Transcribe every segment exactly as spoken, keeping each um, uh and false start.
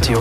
Radio.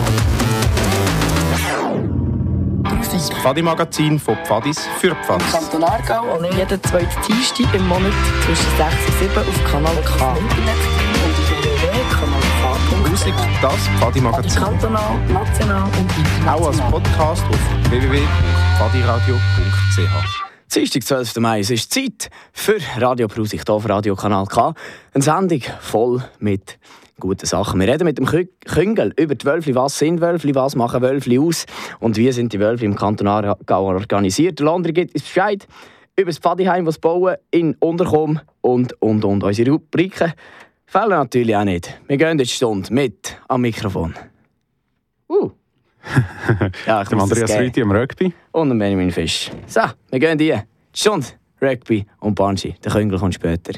Das Pfadi-Magazin von Pfadis für Pfadis. Im Kanton Aargau und jeden zweiten Dienstag im Monat zwischen sechs und sieben auf Kanal K. Und auf w w w punkt kanal k punkt c h. Musik, das Pfadi-Magazin. Kantonal, national und international. Auch als Podcast auf w w w punkt pfadiradio punkt c h. Dienstag, zwölften Mai, es ist Zeit für Radio Prusik hier auf Radio Kanal K. Eine Sendung voll mit guten Sachen. Wir reden mit dem Küngel über die Wölfli. Was sind Wölfli? Was machen Wölfli aus? Und wie sind die Wölfli im Kanton Aargau organisiert? Der Landri gibt uns Bescheid über das Pfadiheim, das bauen in Unterkom und, und, und. Unsere Rubriken fehlen natürlich auch nicht. Wir gehen jetzt Stunde mit am Mikrofon. Uh. Ja, dem Andreas Rüthi am Rugby. Und dem Benjamin Fisch. So, wir gehen die Stunde Rugby und Banshee. Der Küngel kommt später.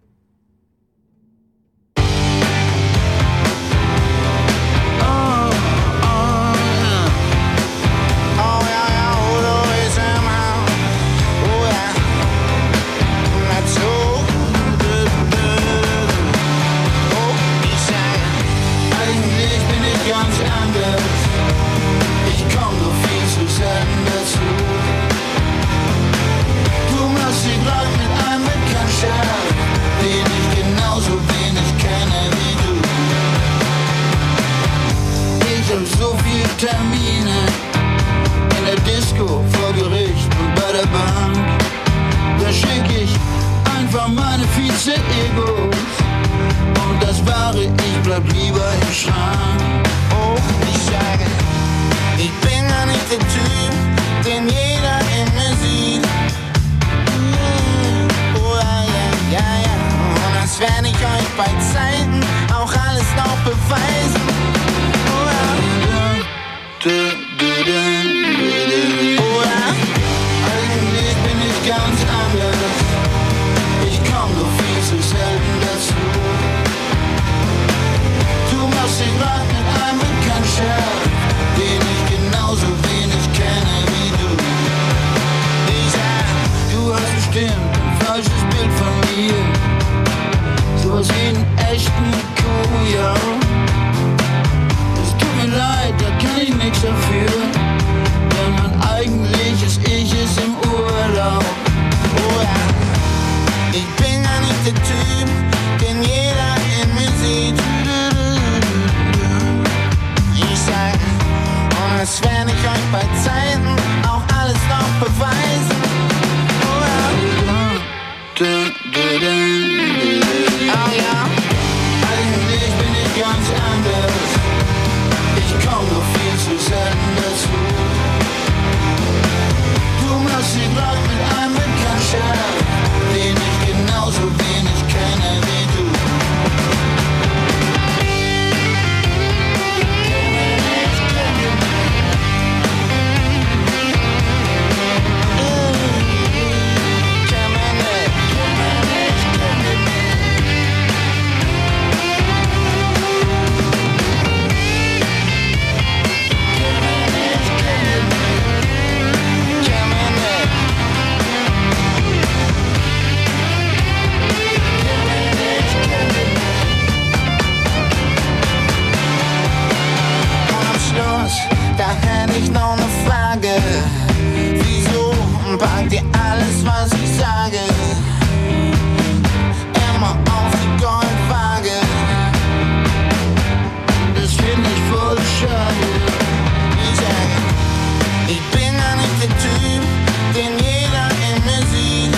Termine in der Disco, vor Gericht und bei der Bank. Da schick ich einfach meine Vize-Egos und das wahre Ich bleib lieber im Schrank. Oh, ich sage, ich bin ja nicht der Typ, den jeder in mir sieht. Oh ja, ja, ja, ja. Und das werde ich euch bei Zeiten auch alles noch beweisen. Oh ja. Du, du, du, du. Oh ja, eigentlich bin ich ganz anders. Ich komm nur viel zu selten dazu. Du machst dich grad mit einem Bekanntschaft, den ich genauso wenig kenne wie du. Ich sag, du hast bestimmt ein falsches Bild von mir. Sowas wie einen echten Kuhjau. Leid, da kann ich nichts dafür, denn mein eigentliches Ich ist im Urlaub. Oh ja, ich bin ja nicht der Typ, den jeder in mir sieht. Ich sag, und das werde ich euch bei Zeiten auch alles noch beweisen. Oh ja, du, du, du, du. Oh ja, eigentlich bin ich ganz anders. Ich komm nur viel zu selten dazu. Du machst sie grad mit einem Bekanntschaft, den ich genauso wenig kenne wie du. Da hätte ich noch eine Frage. Wieso packt ihr alles, was ich sage, immer auf die Goldwaage? Das finde ich voll schade. Ich sage, ich bin ja nicht der Typ, den jeder in mir sieht.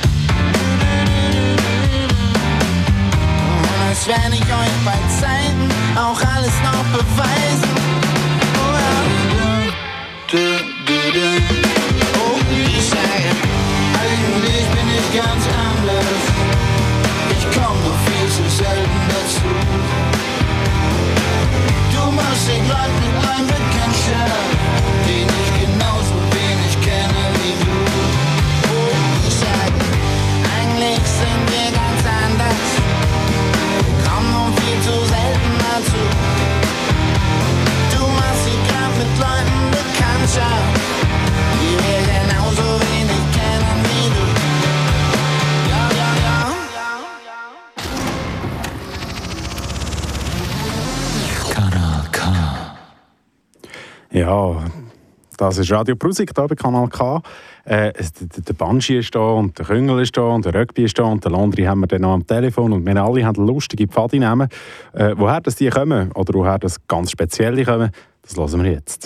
Und als wenn ich euch bei Zeiten auch alles noch beweisen. Du, du, du. Oh, ich sage, eigentlich bin ich ganz anders. Ich komm nur viel zu selten dazu. Du machst dich grad mit einem Bekanntschaft, den ich genauso wenig kenne wie du. Oh, ich sage, eigentlich sind wir ganz anders. Wir kommen nur viel zu selten dazu. Du machst dich grad mit Leuten Bekanntschaft, die wir genauso wenig kennen wie du. Ja, ja, ja. Kanal K. Ja, das ist Radio Prusik hier bei Kanal K. Äh, der Banshee ist da und der Küngel ist da und der Rugby ist da und der Landry haben wir dann noch am Telefon und wir alle haben lustige Pfadi nehmen. Äh, woher das die kommen oder woher das ganz Spezielle kommen, das hören wir jetzt.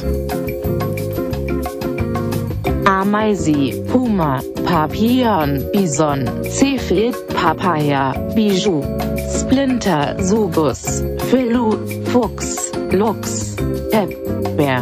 Ameise, Puma, Papillon, Bison, Zephid, Papaya, Bijou, Splinter, Subus, Filou, Fuchs, Luchs, Erdbeer.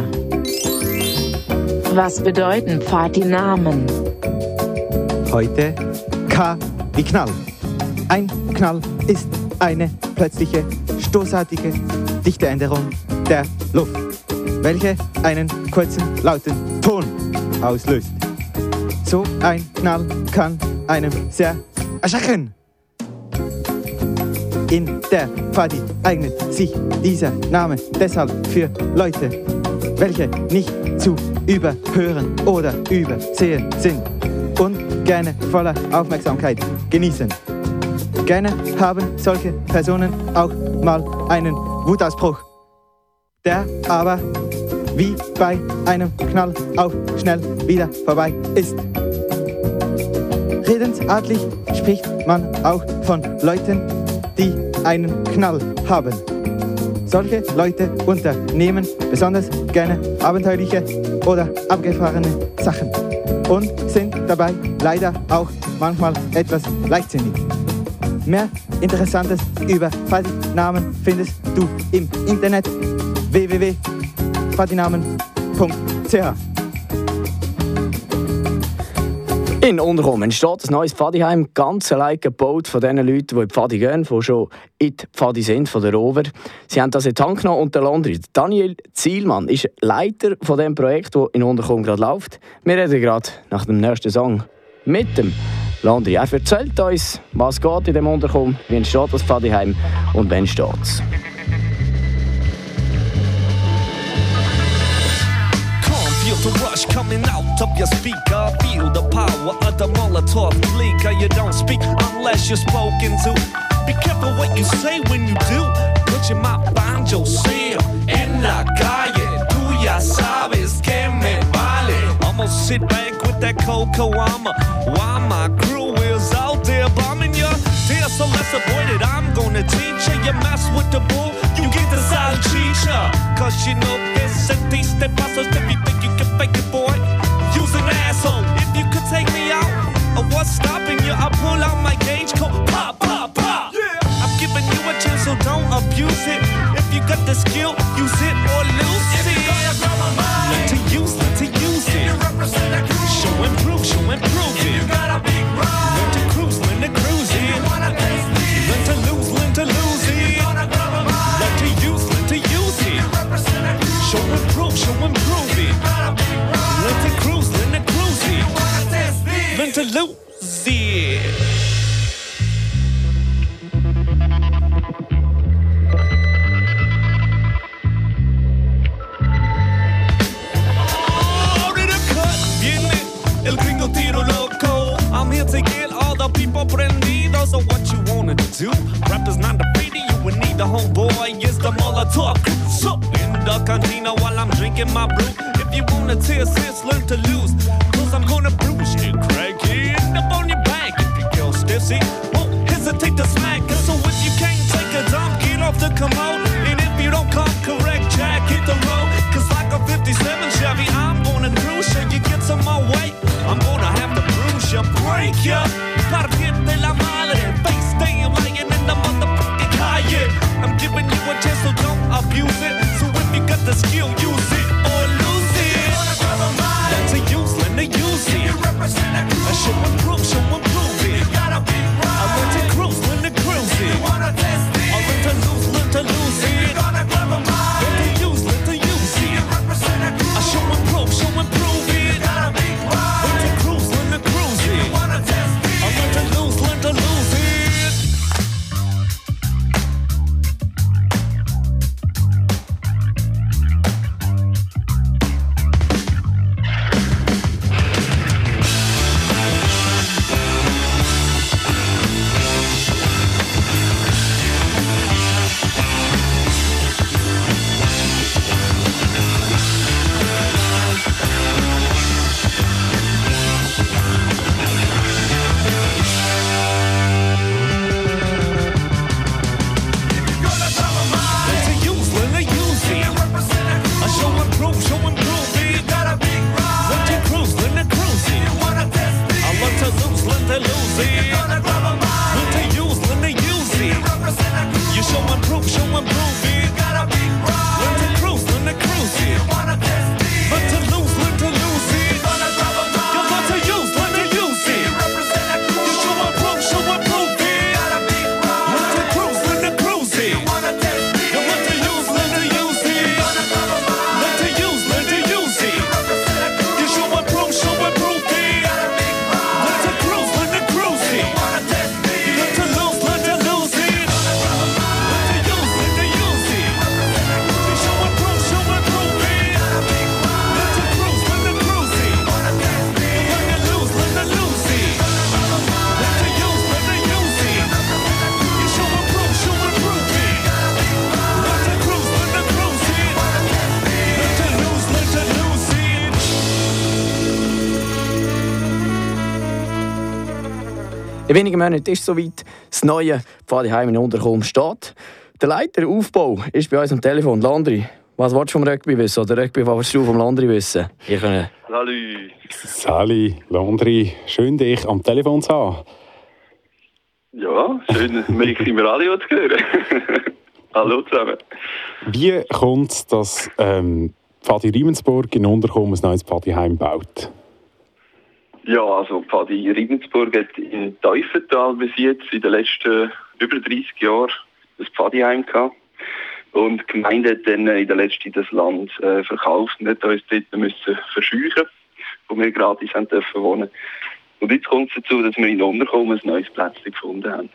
Was bedeuten Pfadi-Namen? Heute K wie Knall. Ein Knall ist eine plötzliche, stoßartige Dichteänderung der Luft, welche einen kurzen, lauten Ton auslöst. So ein Knall kann einem sehr erschrecken. In der Pfadi eignet sich dieser Name deshalb für Leute, welche nicht zu überhören oder übersehen sind und gerne voller Aufmerksamkeit genießen. Gerne haben solche Personen auch mal einen Wutausbruch, der aber wie bei einem Knall auch schnell wieder vorbei ist. Redensartlich spricht man auch von Leuten, die einen Knall haben. Solche Leute unternehmen besonders gerne abenteuerliche oder abgefahrene Sachen und sind dabei leider auch manchmal etwas leichtsinnig. Mehr Interessantes über Pfadi-Namen findest du im Internet w w w punkt pfadinamen punkt c h. In Unterkomm entsteht ein neues Pfadiheim, ganz allein gebaut von den Leuten, die in die Pfadi gehen, die schon in die Pfadi sind, von der Rover. Sie haben das in die Hand genommen und der Landry, Daniel Zielmann, ist Leiter von dem Projekt, das in Unterkomm gerade läuft. Wir reden gerade nach dem nächsten Song mit dem Landry. Er erzählt uns, was geht in dem Unterkomm, wie entsteht das Pfadiheim und wann steht es. The rush coming out of your speaker. Feel the power of the Molotov leaker. You don't speak unless you're spoken to. Be careful what you say when you do. Put your mouth behind yourself. En la calle, tú ya sabes que me vale. I'ma sit back with that Coco I'ma while my crew is out there bombing you. Dear, so let's avoid it. I'm gonna teach you. You mess with the bull, you get the silent teacher. Cause you know this and these step process. If you think you can fake it, boy, use an asshole. If you could take me out, or what's stopping you? I pull out my gauge coat, pop, pop, pop. Yeah. I'm giving you a chance, so don't abuse it. If you got the skill, use it or lose it. If you're gonna grab my mind, learn to use, learn to use it. You represent that crew. Show and prove, show and prove it. If you got a big ride, learn to cruise, learn to cruise it. If you wanna taste it, learn to lose, learn to lose it. If you're gonna grab my mind, learn to use, learn to use it. You represent that crew. Show and prove, show and prove it. If you got a big ride, learn to cruise, learn to cruise it. If you wanna taste it, learn to lose it. El gringo tiro loco. I'm here to get all the people prendidos. So what you wanna do? Rap is not defeated. You would need the homeboy. It's the Molotov crew. So in the cantina while I'm drinking my brew. If you wanna tear sis, learn to lose. Cause I'm gonna bruise you, crack it up on your back. If you feel stiffy, won't hesitate to smack. And so if you can't take a dump, get off the commode. And if you don't come correct, Jack, hit the road. Cause like a fifty-seven Chevy, I'm gonna cruise you. You get some more weight, I'm gonna have to bruise you, break you. Partiente la madre, face damn lying in the motherfucking calle. I'm giving you a chance, so don't abuse it. So if you got the skill, use it or lose it. Learn to use, learn to use it. I show and prove, show and prove it. I learn to cruise, learn to cruise it. I learn to lose, learn to lose it. Learn to use, learn to use it. I show and prove, show and prove it. Learn to cruise, learn to cruise it. I learn to lose, learn to lose it. lose it. Learn to use, learn to use it. You show and prove, show and prove it. Learn to cruise, learn to cruise it. Learn to lose, learn to lose it. You learn to use, learn to use it. You show and prove, show and prove it. Learn to cruise, learn to cruise it. You learn to use, learn to use it. Learn to use, learn to use it. You show and prove, show and prove it. Learn to cruise, learn to cruise it. You learn to lose, learn to lose it. Learn to use, learn to use it. You show and prove, show and prove it. Learn to cruise, learn to cruise it. You learn to lose, learn to lose it. Learn to use, learn to use it. You show and prove, show and prove it. Learn to cruise, learn to cruise it. Learn to lose, learn to lose it. In wenigen Monaten ist es soweit, das neue Pfadiheim in Unterkomm steht. Der Leiter Aufbau ist bei uns am Telefon. Landry, was willst du vom Rugby wissen? Oder Rugby, was willst du vom Landry wissen? Ich kann... Salut. Sali, Landry, schön dich am Telefon zu haben. Ja, schön, mich im Radio zu hören. Hallo zusammen. Wie kommt es, dass ähm, Pfadi Riemensburg in Unterkomm ein neues Pfadiheim baut? Ja, also Pfadi Riemensburg hat in Teufental bis jetzt in den letzten über dreißig Jahren ein Pfadiheim gehabt. Und die Gemeinde hat dann in der letzten das Land äh, verkauft und hat uns dort müssen verscheuchen, wo wir gratis haben dürfen wohnen. Und jetzt kommt es dazu, dass wir in Unterkomm ein neues Plätzchen gefunden haben.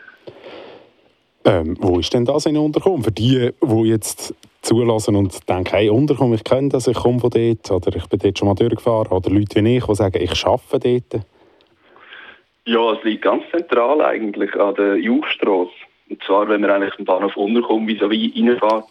Ähm, wo ist denn das in Unterkomm? Für die, die jetzt zulassen und denken, hey, Unterkomm, ich kenne das, ich komme von dort, oder ich bin dort schon mal durchgefahren, oder Leute wie ich, die sagen, ich arbeite dort. Ja, es liegt ganz zentral eigentlich an der Juchstrasse. Und zwar, wenn man eigentlich am Bahnhof Unterkomm vis-à-vis reinfährt,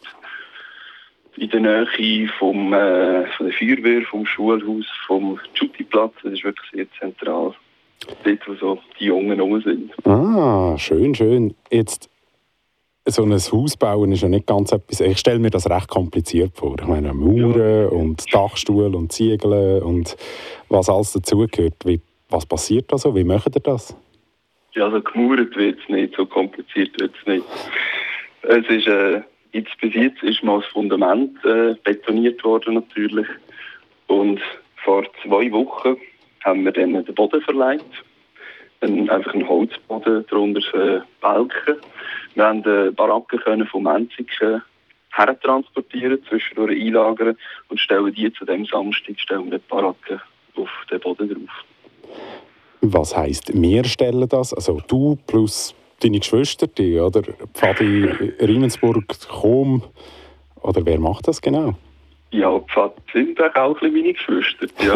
in der Nähe vom, äh, von der Feuerwehr, vom Schulhaus, vom Schutiplatz, das ist wirklich sehr zentral. Dort, wo so die Jungen rum sind. Ah, schön, schön. Jetzt, so ein Haus bauen ist ja nicht ganz etwas, ich stelle mir das recht kompliziert vor. Ich meine, Mauern ja. und Dachstuhl und Ziegel und was alles dazugehört. Wie, was passiert da so? Wie macht ihr das? Ja, also gemauert wird es nicht, so kompliziert wird es nicht. Es ist, äh, jetzt bis jetzt ist mal das Fundament äh, betoniert worden natürlich. Und vor zwei Wochen haben wir dann den Boden verleiht. Ein, einfach einen Holzboden, darunter äh, Balken. Wir haben die Baracken können vom Menzigen hertransportieren, zwischendurch einlagern und stellen die zu dem Samstag stellen wir die Baracken auf den Boden drauf. Was heisst, wir stellen das? Also du plus deine Geschwister, die, oder Pfadi Riemensburg, Chom, oder wer macht das genau? Ja, Pfadi sind auch ein bisschen meine Geschwister. Ja,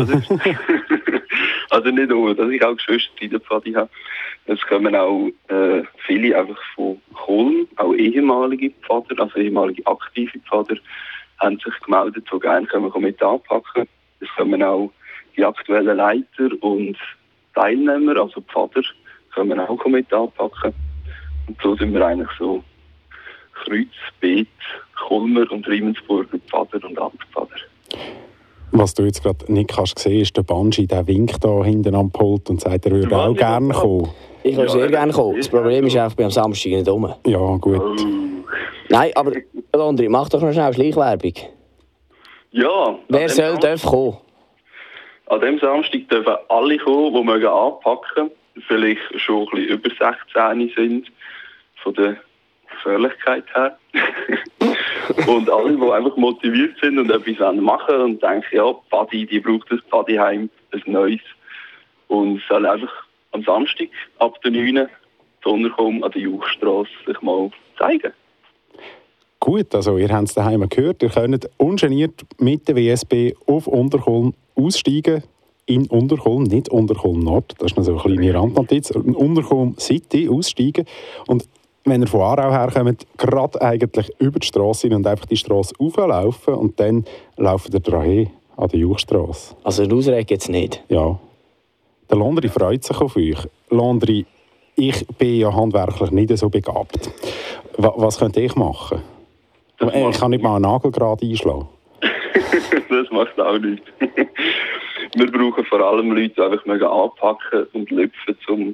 also nicht nur, dass ich auch Geschwister in der Pfadi habe. Es kommen auch äh, viele einfach von Chom, auch ehemalige Pfader, also ehemalige aktive Pfader, haben sich gemeldet, die gerne können mit anpacken. Es kommen auch die aktuellen Leiter und Teilnehmer, also Pfader, können auch mit anpacken. Und so sind wir eigentlich so Kreuz, Beet, Kulmer und Riemensburger Pfader und Altpfader. Was du jetzt gerade nicht kannst sehen, ist der Banji, der winkt da hinten am Pult und sagt, er würde auch gerne kommen. Ich würde ja, sehr gerne kommen. Das Problem ist einfach, bei am Samstag nicht rum. Ja, gut. Oh. Nein, aber André, mach doch noch schnell Schleichwerbung. Ja. Wer soll darf kommen? An dem Samstag dürfen alle kommen, die mögen anpacken, vielleicht schon ein bisschen über sechzehn sind, von der Gefährlichkeit her. Und alle, die einfach motiviert sind und etwas machen und denken, ja, Pfadi, die braucht ein Pfadiheim, ein neues. Und sollen einfach am Samstag ab der neun zu Unterkomm an der Juchstrasse sich mal zeigen. Gut, also ihr habt es daheim gehört, ihr könnt ungeniert mit der W S B auf Unterkomm aussteigen. In Unterkomm, nicht Unterkomm Nord, das ist noch so eine kleine Randnotiz, in Unterkomm City aussteigen. Und wenn ihr von Aarau herkommt, gerade eigentlich über die Strasse und einfach die Strasse auflaufen und dann laufen ihr dahin an der Juchstrasse. Also eine Ausrede gibt es nicht? Ja. Der Landry freut sich auf euch. Landry, ich bin ja handwerklich nicht so begabt. Was könnte ich machen? Ich kann nicht mal einen Nagel gerade einschlagen. Das macht auch nicht. Wir brauchen vor allem Leute, die einfach anpacken und lüpfen, um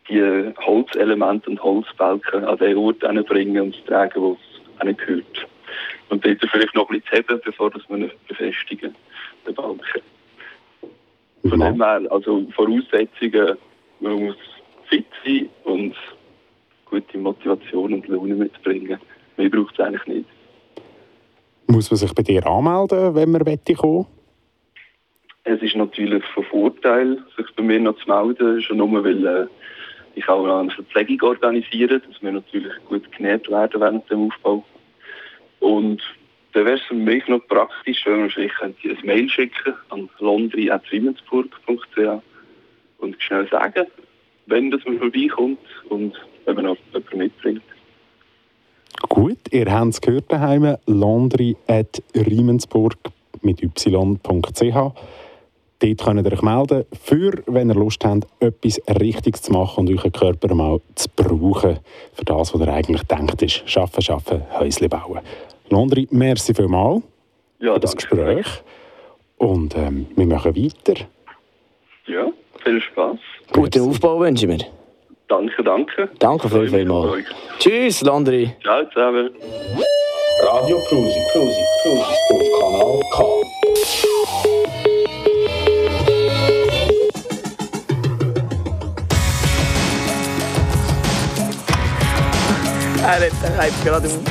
die Holzelemente und Holzbalken an den Ort bringen und zu tragen, wo es ihnen gehört. Und dort vielleicht noch ein bisschen zu heben, bevor wir ihn befestigen, den Balken. Von dem her, also Voraussetzungen, man muss fit sein und gute Motivation und Laune mitbringen. Mehr braucht es eigentlich nicht. Muss man sich bei dir anmelden, wenn man kommen will? Es ist natürlich von Vorteil, sich bei mir noch zu melden, schon nur, weil äh, ich auch noch eine Verpflegung organisiere, dass wir natürlich gut genährt werden während dem Aufbau. Und dann wäre es für mich noch praktisch, wenn man sich ein Mail schicken an londri at rimensburg punkt c h und schnell sagen, wenn das man vorbeikommt und wenn man noch jemanden mitbringt. Gut, ihr habt es gehört daheim, londri at rimensburg mit y punkt c h. Dort könnt ihr euch melden, für, wenn ihr Lust habt, etwas Richtiges zu machen und euren Körper mal zu brauchen, für das, was ihr eigentlich denkt, ist Schaffen, Schaffen, Häusle bauen. Londri, merci vielmals ja, für das Gespräch. Und ähm, wir machen weiter. Ja, viel Spaß. Guten Aufbau wünschen wir. Danke, danke. Danke viel, viel mal. Tschüss, Londri. Ciao zusammen. Radio Prusi, Prusi, Prusi auf Kanal K. Er hat gerade im...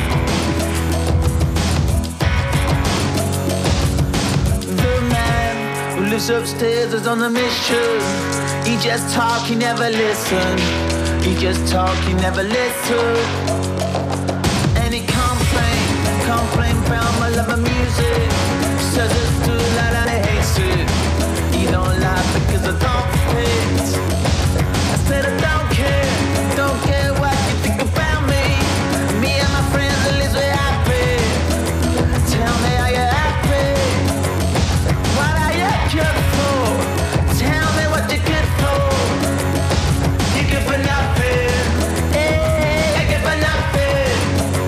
The man who lives upstairs is on a mission. He just talk, he never listen. He just talk, he never listen. And he complain, complain about my love of music. Says it's too loud and he hates it. He don't like because I don't fit. I said I don't care, don't care what you think about me. Me and my friends, at least we're happy. Tell me, are you happy? What are you good for? Tell me what you're good for. You're good for nothing. Hey, you're good for nothing.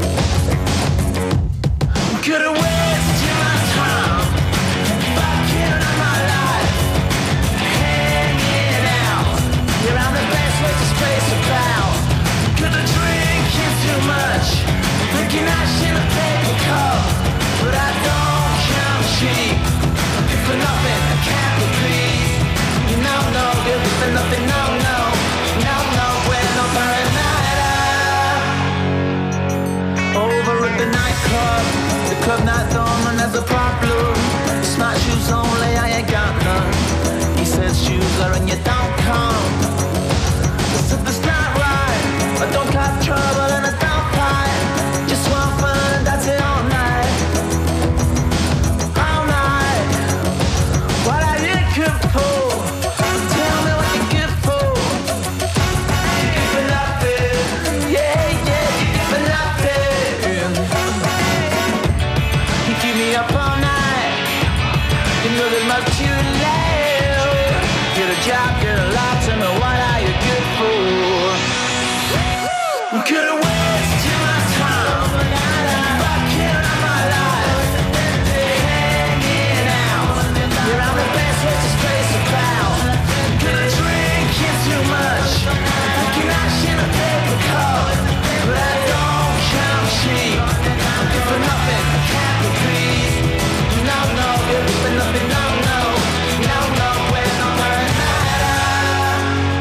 Could've wasted my time. Fucking up my life. Hanging out. You're on the best way to space about. Could've drinking too much. Drinking ash in a paper cup. But I don't count cheap. Good for nothing, I can't repeat. You know, no, good for nothing, no, no. No, no, we're not burning matter. Over at the nightclub. The club night dormant has a problem. Smart shoes only, I ain't got none. He says shoes are and you don't come. I said that's not right. I don't cause trouble and I don't fight. Just want fun, that's it all night. All night. What are you good for? Tell me what you're good for. You're good for nothing. Yeah, yeah, you're good for nothing. You keep me up all night. You know there's much too late. Get a job, get a lot. Tell me what are you good for? Could've wasted my time. Fucking up my life. Hanging out. You're on the best way to space about. Could've drinking too much. Drinking ash in a paper cup. But I don't count cheap. Good for nothing, I can't repeat. No, no, good for nothing, no, no. No, no, we're not burning matter.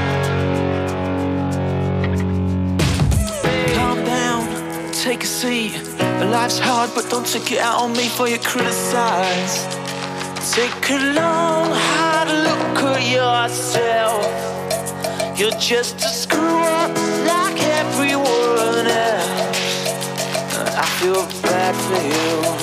Calm down, take a seat. Life's hard, but don't take it out on me for you criticize. Take a long, hard look at yourself. You're just a screw up like everyone else. I feel bad for you.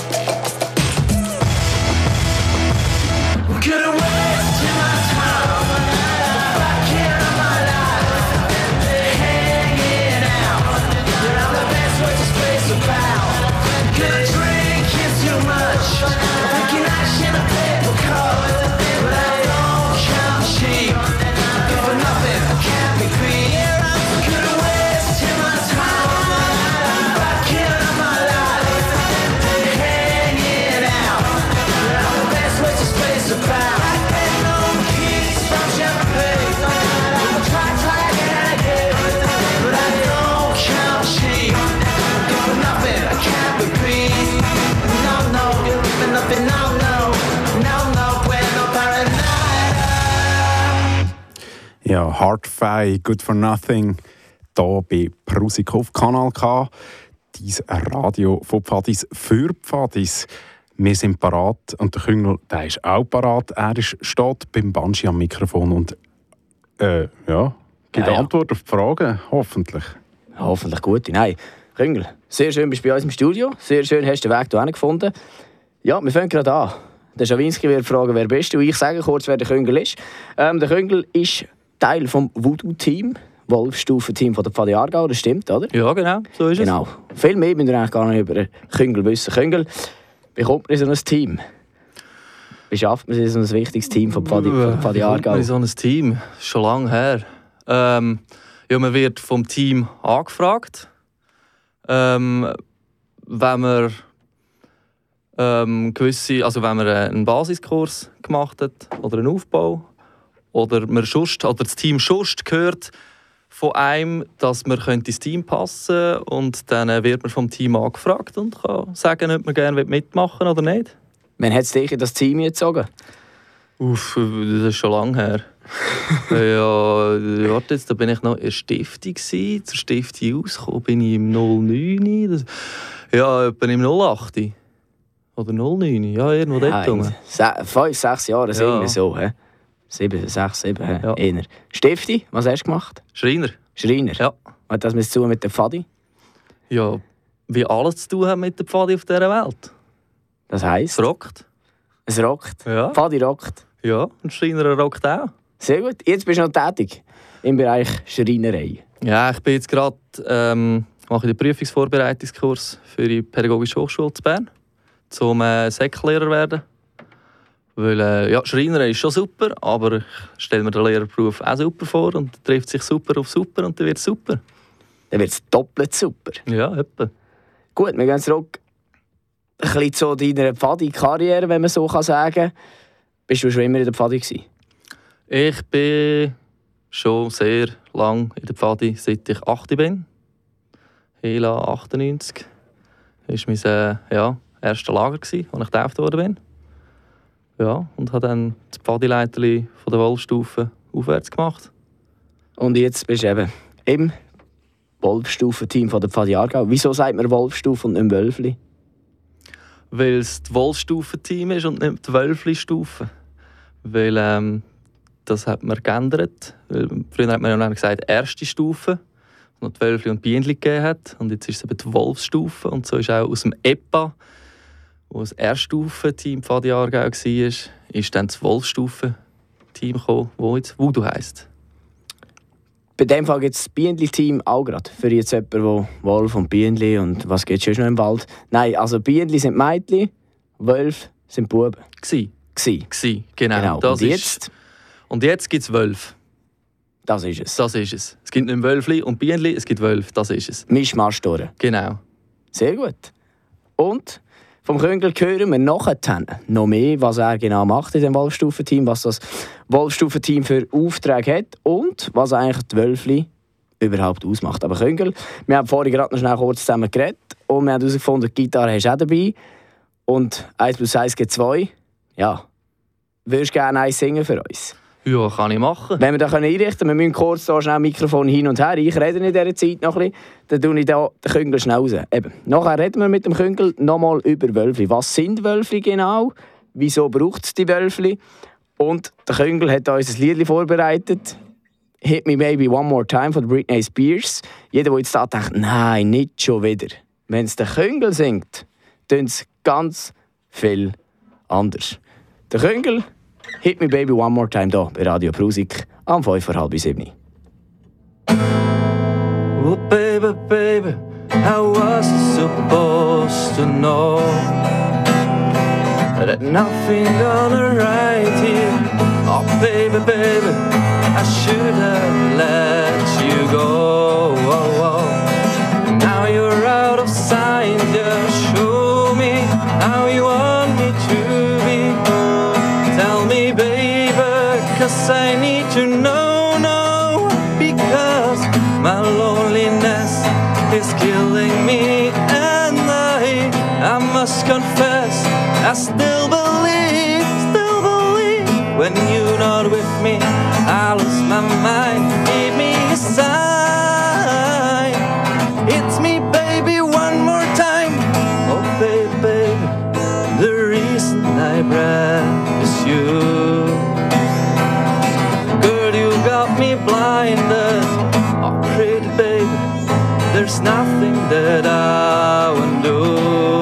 Could've wasted my time. Fucking up my life. Hanging out. You're on the best way to space about. Could've drinking too much. Drinking ash in a paper cup. But I don't count cheap. Good for nothing, I can't be clean. Could've wasted my time. Fucking up my life. Ja, Hardfire, Good for Nothing, hier bei Prusik auf Kanal K. Dein Radio von Pfadis für Pfadis. Wir sind parat und der Küngel, der ist auch parat. Er ist, steht beim Banshee am Mikrofon und äh, ja, gibt ja, ja. Antwort auf die Fragen, hoffentlich. Ja, hoffentlich gute. Nein, Küngel, sehr schön bist du bei uns im Studio. Sehr schön hast du den Weg hierhin gefunden. Ja, wir fangen gerade an. Der Schawinski wird fragen, wer bist du? Ich sage kurz, wer der Küngel ist. Ähm, der Küngel ist Teil vom Voodoo-Team, Wolfstufen-Team von der Pfadi Aargau, das stimmt, oder? Ja, genau, so ist genau. es. Viel mehr müssen wir eigentlich gar nicht über den Küngel wissen. Küngel, wie kommt man in so ein Team? Wie schafft man so ein wichtiges Team von Pfadi, von Pfadi Aargau? So ein Team, schon lange her. Ähm, ja, man wird vom Team angefragt, ähm, wenn man ähm, gewisse, also wenn man einen Basiskurs gemacht hat oder einen Aufbau oder man schust, oder das Team schust gehört von einem, dass man ins Team passen könnte und dann wird man vom Team angefragt und kann sagen, ob man gerne mitmachen will oder nicht. Wann hat es dich in das Team gezogen? Uff, das ist schon lange her. ja, warte jetzt, da bin ich noch in der Stiftung gewesen. Zur Stiftung rausgekommen bin ich im null neun. Das, ja, etwa im null acht. Oder null neun, ja, irgendwo dort. Ja, fünf, sechs Jahre sind ja. wir so, hä? Sieben, sechs, sieben, hä? Ja. Einer. Stifti, was hast du gemacht? Schreiner. Schreiner? Ja. Hat das mit zu tun mit der Pfadi? Ja, wie alles zu tun hat mit der Pfadi auf dieser Welt. Das heisst? Es rockt. Es rockt? Ja. Pfadi rockt? Ja, und Schreiner rockt auch. Sehr gut. Jetzt bist du noch tätig im Bereich Schreinerei. Ja, ich bin jetzt gerade ähm, mache den Prüfungsvorbereitungskurs für die Pädagogische Hochschule zu Bern, zum äh, Seklehrer werden. Weil, äh, ja, Schreinerei ist schon super, aber ich stelle mir den Lehrerberuf auch super vor und trifft sich super auf super und dann wird es super. Dann wird es doppelt super. Ja, etwa. Gut, wir gehen zurück ein bisschen zu deiner Pfadi-Karriere, wenn man so sagen kann. Bist du schon immer in der Pfadi gewesen? Ich bin schon sehr lange in der Pfadi, seit ich acht bin. Hela achtundneunzig. Das war mein äh, ja, erstes Lager, als ich getauft worden bin. Ja, und habe dann das Pfadileiterli von der Wolfstufe aufwärts gemacht. Und jetzt bist du eben im Wolfstufen-Team von der Pfadi Aargau. Wieso sagt man Wolfstufe und nicht Wölfli? Weil es das Wolfstufen-Team ist und nicht die Wölfli-Stufe. Weil ähm, das hat man geändert. Weil früher hat man ja gesagt, erste Stufe, wo es die Wölfli und Bienenli gegeben hat. Und jetzt ist es eben die Wolfsstufe. Und so ist auch aus dem E P A, wo das Erststufen-Team Pfadi Aargau war, ist dann das Wolfstufen-Team gekommen, das jetzt Voodoo heisst. Bei dem Fall gibt es das Bienenli-Team auch gerade. Für jetzt jemanden, der Wolf und Bienenli und was geht schon noch im Wald? Nein, also Bienenli sind Mädchen, Wölfe sind Buben. Gsi. Gsi. Gsi, genau. genau. Das und ist, jetzt? Und jetzt gibt es Wölfe. Das ist es. Das ist es. Es gibt nicht Wölfli und Bienenli, es gibt Wölfe. Das ist es. Mischmasch durch. Genau. Sehr gut. Und vom Küngel hören wir nachher noch mehr, was er genau macht in dem Wolfstufen-Team, was das Wolfstufen-Team für Aufträge hat und was eigentlich die Wölfli überhaupt ausmacht. Aber Küngel, wir haben vorhin gerade noch schnell kurz zusammen geredet und wir haben herausgefunden, die Gitarre hast du auch dabei. Und eins plus eins gibt zwei. Ja, würdest du gerne eins singen für uns? Ja, kann ich machen. Wenn wir das einrichten können, wir müssen kurz so schnell Mikrofon hin und her. Ich rede in dieser Zeit noch ein bisschen, dann tue ich da den Küngel schnell raus. Eben. Nachher reden wir mit dem Küngel nochmal über Wölfli. Was sind Wölfli genau? Wieso braucht es die Wölfli? Und der Küngel hat uns ein Lied vorbereitet. «Hit Me Baby One More Time» von Britney Spears. Jeder, der jetzt da denkt, nein, nicht schon wieder. Wenn es der Küngel singt, tun es ganz viel anders. Der Küngel «Hit Me Baby One More Time» hier bei Radio Prusik am fünf vor halb sieben. Oh baby, baby, how was I supposed to know that nothing gonna right here? Oh baby, baby, I should have let you go. Oh, oh. Now you're out of sight, just show me how you want me to be. Tell me, baby, 'cause I need to know, no, because my loneliness is killing me, and I, I must confess, I still believe, still believe, when you're not with me, I I lose my mind. Give me a sign. It's me, baby, one more time. Oh, baby, baby, the reason I breathe is you. Girl, you got me blinded. Oh, pretty baby, there's nothing that I won't do.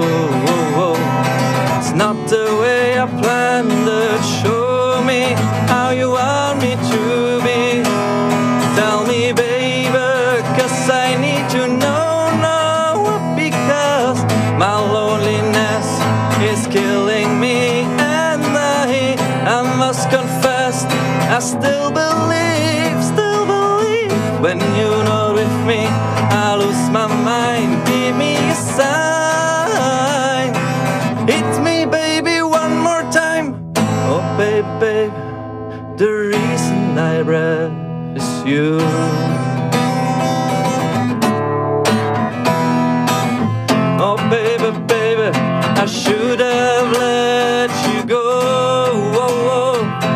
It's not the way I planned it. Show me how you want me to be. Tell me, baby, cause I need to know now. Because my loneliness is killing me. And I, I must confess, I still believe, still believe. When you're not with me, I lose my mind. Give me a sign. Hit me, baby, one more time. Oh, baby, baby, the reason I breathe is you. Oh, baby, baby, I should have let you go. Oh, oh.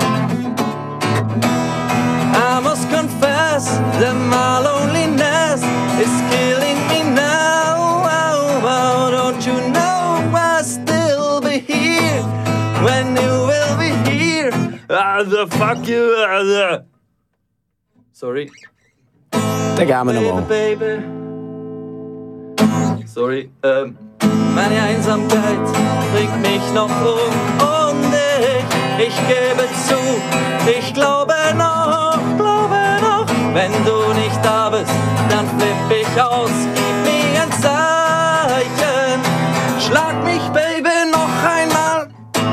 I must confess that my loneliness is killing me now. Oh, oh, don't you know I'll still be here when you will be here? Ah, the fuck you. Ah, the... Sorry. Den geben wir nochmal. Baby, baby. Sorry. Ähm, meine Einsamkeit bringt mich noch um. Und ich, ich gebe zu, ich glaube noch, glaube noch. Wenn du nicht da bist, dann flipp ich aus. Gib mir ein Zeichen. Schlag mich, Baby, noch einmal.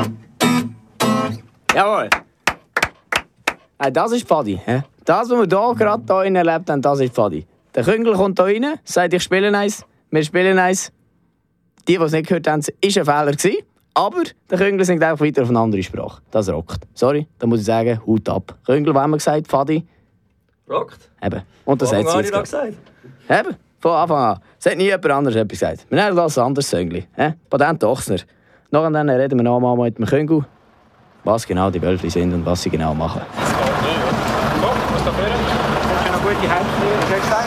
Jawohl. Hey, das ist Pfadi. Das, was wir hier gerade hier erlebt haben, das ist Pfadi. Der Küngel kommt hier rein, sagt, ich spiele eins, wir spielen eins. Die, die es nicht gehört haben, war ein Fehler gewesen. Aber der Küngel singt einfach weiter auf eine andere Sprache. Das rockt. Sorry, da muss ich sagen, Hut ab. Küngel, was haben wir gesagt? Pfadi? Rockt. Eben. Und das hat sie jetzt gesagt. Eben. Von Anfang an. Es hat nie jemand anderes etwas gesagt. Wir nehmen das ein anderes Söngli. Patent Ochsner. Nachher dann reden wir noch einmal mit dem Küngel, was genau die Wölfli sind und was sie genau machen. Was da vorne? Ich habe noch gute Heimspiele, hast du gesagt?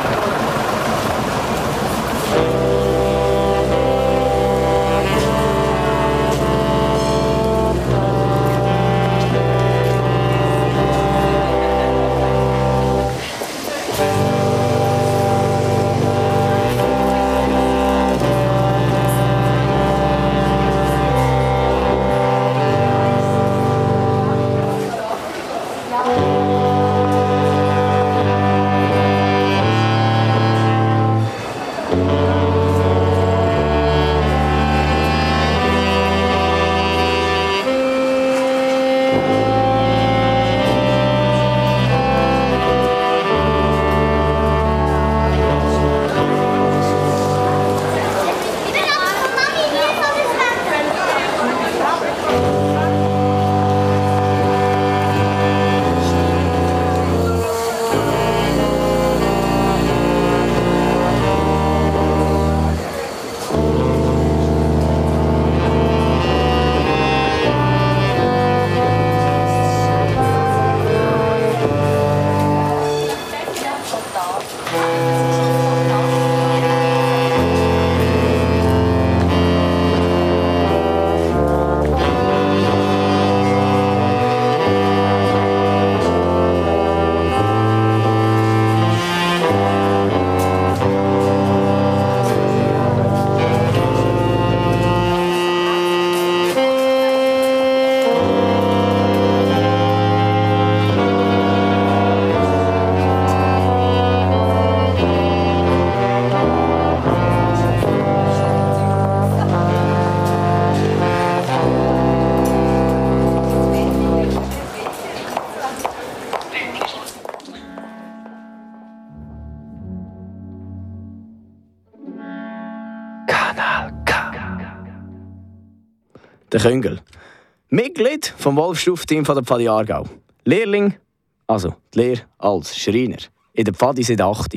Der Küngel. Mitglied vom Wolfsstuf-Team der Pfadi Aargau. Lehrling, also die Lehre als Schreiner. In der Pfadi seit acht.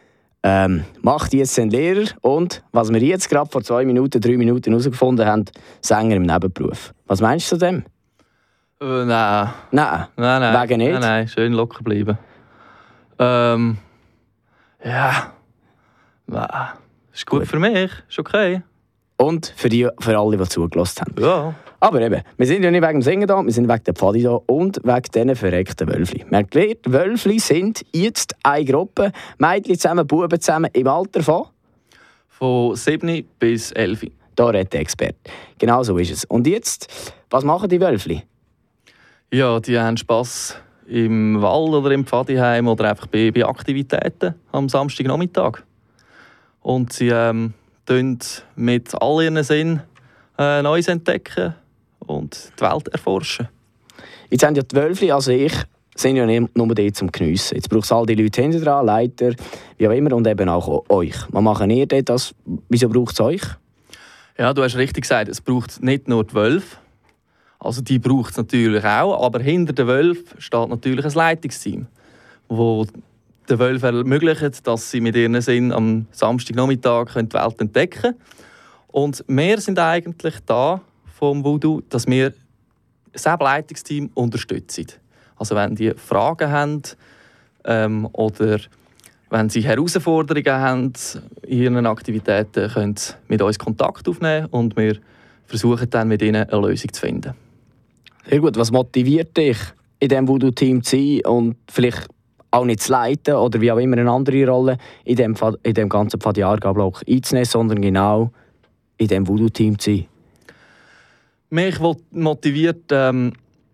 Ähm, macht jetzt den Lehrer und, was wir jetzt gerade vor zwei Minuten, drei Minuten herausgefunden haben, Sänger im Nebenberuf. Was meinst du zu dem? Äh, nein. Nein? Nein, nein. Wegen nicht? Nein, nein, schön locker bleiben. Ähm, ja. Nein. Ist gut, gut für mich, ist okay. Und für, die, für alle, die zugelassen haben. Ja. Aber eben, wir sind ja nicht wegen dem Singen da, wir sind wegen der Pfadi da und wegen diesen verreckten Wölfli. Man hat gelernt, Wölfli sind jetzt eine Gruppe, Mädchen zusammen, Buben zusammen, im Alter von? Von sieben bis elf. Da redet der Experte. Genau so ist es. Und jetzt, was machen die Wölfli? Ja, die haben Spass im Wald oder im Pfadiheim oder einfach bei, bei Aktivitäten am Samstagnachmittag. Und sie ähm, tun mit all ihren Sinnen äh, Neues entdecken und die Welt erforschen. Jetzt haben ja die Wölfli, also ich, sind ja nicht nur dort zum Geniessen. Jetzt braucht es all die Leute hinten dran, Leiter, wie auch immer, und eben auch euch. Was machen ihr dort? Das, wieso braucht es euch? Ja, du hast richtig gesagt, es braucht nicht nur die Wölfe. Also die braucht es natürlich auch, aber hinter den Wölfen steht natürlich ein Leitungsteam, das den Wölfen ermöglicht, dass sie mit ihren Sinn am Samstagnachmittag die Welt entdecken können. Und wir sind eigentlich da vom Voodoo, dass wir das Leitungsteam unterstützen. Also wenn die Fragen haben ähm, oder wenn sie Herausforderungen haben in ihren Aktivitäten, können sie mit uns Kontakt aufnehmen und wir versuchen dann mit ihnen eine Lösung zu finden. Sehr gut. Was motiviert dich, in diesem Voodoo-Team zu sein und vielleicht auch nicht zu leiten oder wie auch immer eine andere Rolle in dem, in dem ganzen Pfadi-Aargau-Block einzunehmen, sondern genau in diesem Voodoo-Team zu sein? Mich motiviert, ähm,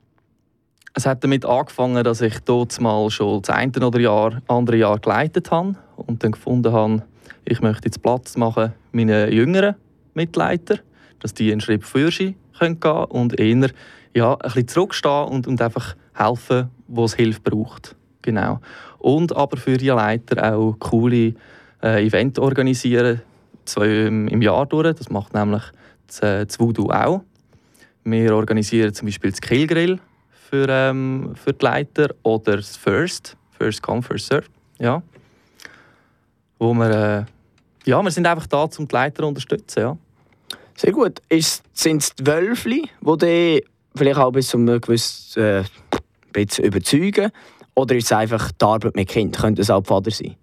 es hat damit angefangen, dass ich dort mal schon das eine oder Jahr, andere Jahr geleitet habe und dann gefunden habe, ich möchte jetzt Platz machen meinen jüngeren Mitleiter, dass die einen Schritt für sich gehen können und eher ja, ein bisschen zurückstehen und, und einfach helfen, wo es Hilfe braucht. Genau. Und aber für die Leiter auch coole äh, Events organisieren, zwei im, im Jahr durch. Das macht nämlich das, äh, das Voodoo auch. Wir organisieren zum Beispiel das Killgrill für, ähm, für die Leiter oder das First, First Come, First Serve. Ja. Wo wir, äh, ja, wir sind einfach da, um die Leiter zu unterstützen. Ja. Sehr gut. Sind es die Wölfli, die vielleicht auch bis zu einem gewissen äh, bisschen überzeugen? Oder ist es einfach die Arbeit mit Kind? Könnte es auch Vater sein?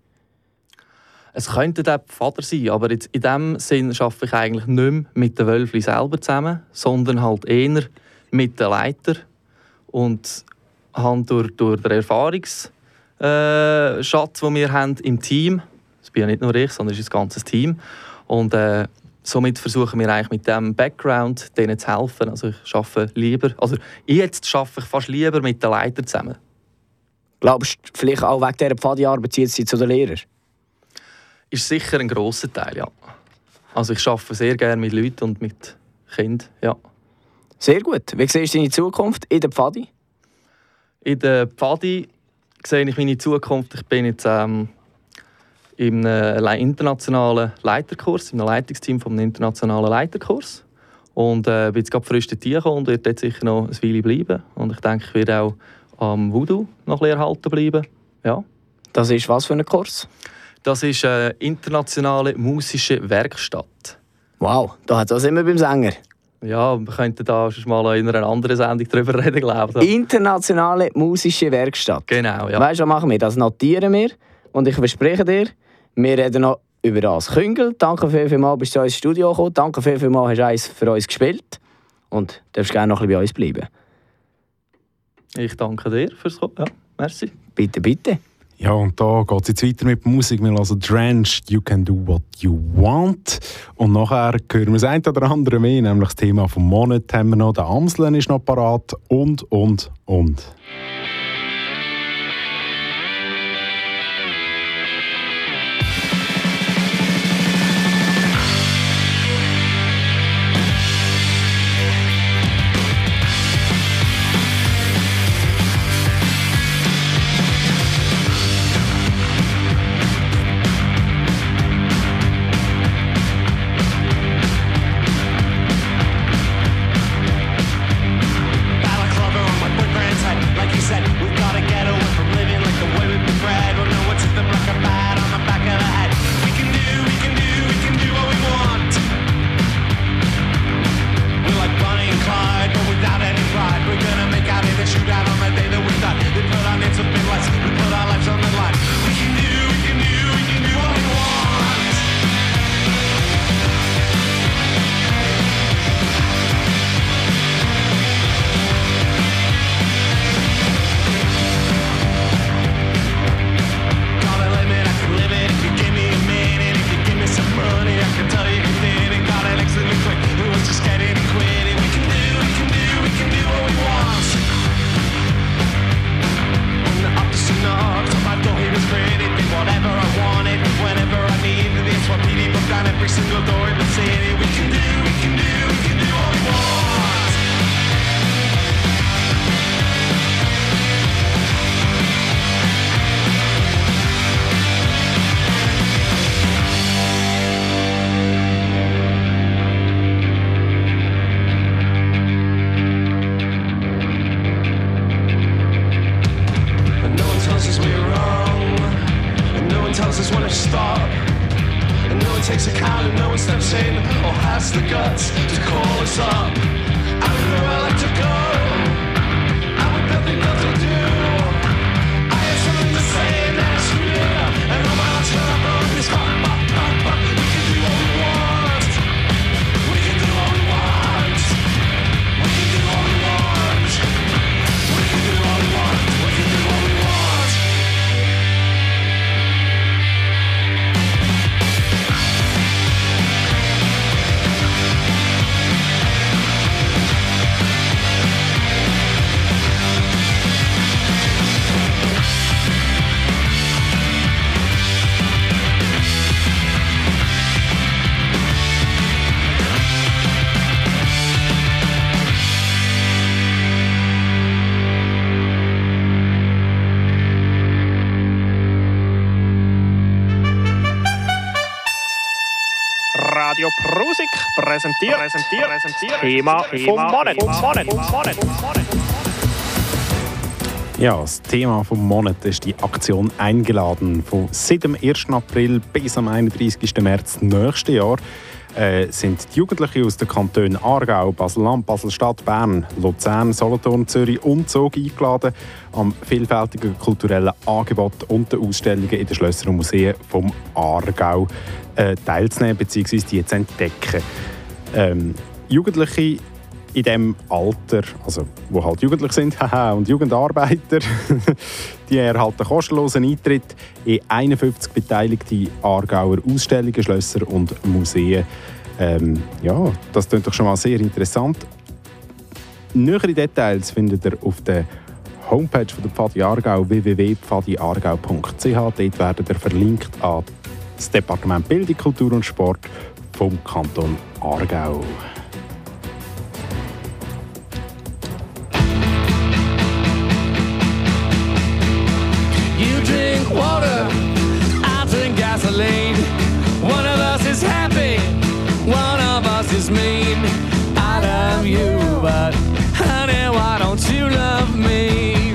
Es könnte auch Vater sein, aber jetzt in diesem Sinn arbeite ich eigentlich nicht mehr mit den Wölfli selber zusammen, sondern halt eher mit den Leitern und habe durch, durch den Erfahrungsschatz, äh, den wir haben im Team, das bin ja nicht nur ich, sondern es ist ein ganzes Team, und äh, somit versuchen wir eigentlich mit diesem Background denen zu helfen. Also ich arbeite lieber, also jetzt arbeite ich fast lieber mit den Leitern zusammen. Glaubst du, vielleicht auch wegen dieser Pfadi-Arbeit zieht sie zu den Lehrern? Ist sicher ein grosser Teil, ja. Also ich arbeite sehr gerne mit Leuten und mit Kindern, ja. Sehr gut. Wie siehst du deine Zukunft in der Pfadi? In der Pfadi sehe ich meine Zukunft. Ich bin jetzt ähm, in einem internationalen Leiterkurs, in einem Leitungsteam vom internationalen Leiterkurs. Und äh, bin jetzt gerade frisch dazugekommen und werde dort sicher noch eine Weile bleiben. Und ich denke, ich werde auch am Voodoo noch ein bisschen erhalten bleiben. Ja. Das ist was für ein Kurs? Das ist eine internationale musische Werkstatt. Wow, da hat das immer beim Sänger. Ja, wir könnten da schon mal in einer anderen Sendung darüber reden, glaube ich. Internationale musische Werkstatt. Genau, ja. Weißt du, was machen wir? Das notieren wir. Und ich verspreche dir, wir reden noch über das Küngel. Danke viel, viel mal, bist du ins Studio gekommen. Danke viel, viel mal, hast du eins für uns gespielt. Und du darfst gerne noch ein bisschen bei uns bleiben. Ich danke dir fürs Kommen. Ja, merci. Bitte, bitte. Ja, und da geht es jetzt weiter mit Musik. Wir hören Drenched, You Can Do What You Want. Und nachher hören wir das eine oder andere mehr, nämlich das Thema vom Monat haben wir noch. Der Amslen ist noch parat und, und, und. Balaclava on my boyfriend's head, like he said. every single door in the city. We can do, we can do, we can do what we want. And no one tells us we're wrong, and no one tells us when to stop. And no one takes account and no one steps in or has the guts to call us up. I don't know where I like to go, and with nothing left to do, I have something to say and that's real. And all my heart's gonna burn this fuck, fuck, fuck, fuck. We can do what we want. We can do what we want. We can do what we want. We can do what we want. We can do what we want. Radio Prusik präsentiert, präsentiert, präsentiert Thema vom Monat, vom Monat, vom Monat, vom Monat. Ja, das Thema vom Monat ist die Aktion «Eingeladen». Von seit dem ersten April bis am einunddreißigsten März nächsten Jahr äh, sind die Jugendlichen aus den Kantonen Aargau, Basel-Land, Basel-Stadt, Bern, Luzern, Solothurn, Zürich und Zug eingeladen, am vielfältigen kulturellen Angebot und den Ausstellungen in den Schlössern und Museen vom Aargau äh, teilzunehmen bzw. die zu entdecken. Ähm, Jugendliche in diesem Alter, also wo halt Jugendlich sind haha, und Jugendarbeiter, die erhalten kostenlosen Eintritt in einundfünfzig beteiligte Aargauer Ausstellungen, Schlösser und Museen. Ähm, ja, das klingt doch schon mal sehr interessant. Nähere Details findet ihr auf der Homepage von der Pfadi Aargau w w w punkt pfadi aargau punkt c h. Dort werdet ihr verlinkt an das Departement Bildung, Kultur und Sport vom Kanton Aargau. You drink water, I drink gasoline. One of us is happy, one of us is mean. I love you, but honey, why don't you love me?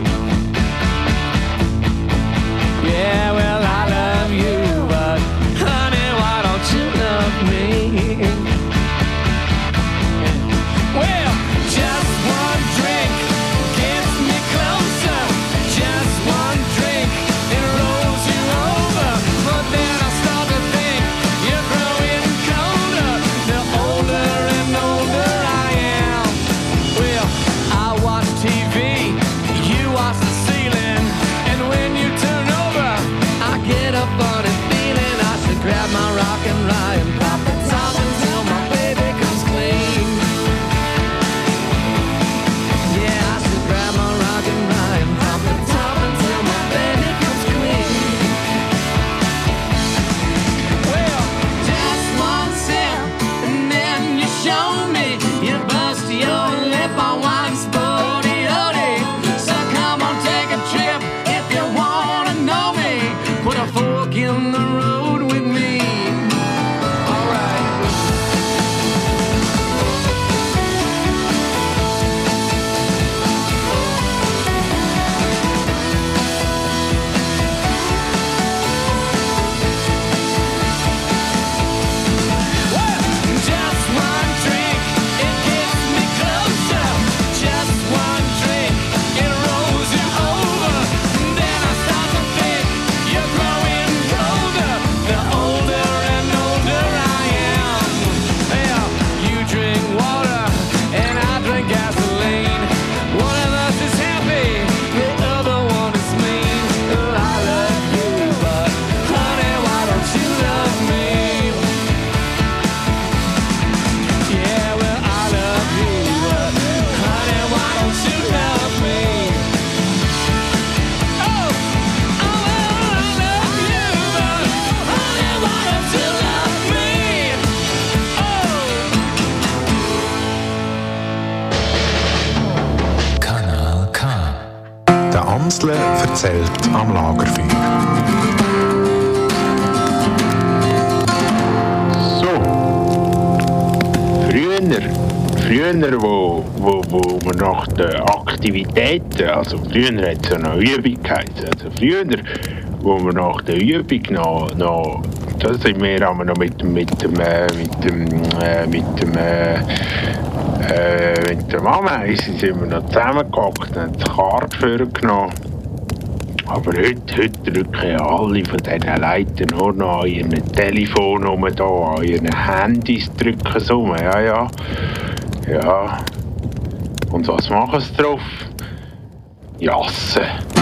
Yeah, well, I love you, but honey, why don't you love me? Well, just one drink gets me closer. Just one drink, it rolls you over. But then I start to Damsle erzählt am Lagerfeuer. Früher, früher wo, wo, wo man nach den Aktivitäten, also früher hat es ja noch Übung geheißen, also früher, wo wir nach der Übung noch, noch da sind wir aber noch mit, mit dem, äh, mit dem, äh, mit dem, äh, äh, mit dem Ameisen sind wir noch zusammengehockt und haben die Karte vorgenommen. Aber heute, heute drücken ja alle von diesen Leuten nur noch an ihren Telefonen rum, da, an ihren Handys drücken sie rum. Ja, ja. Ja. Und was machen sie drauf? Jassen.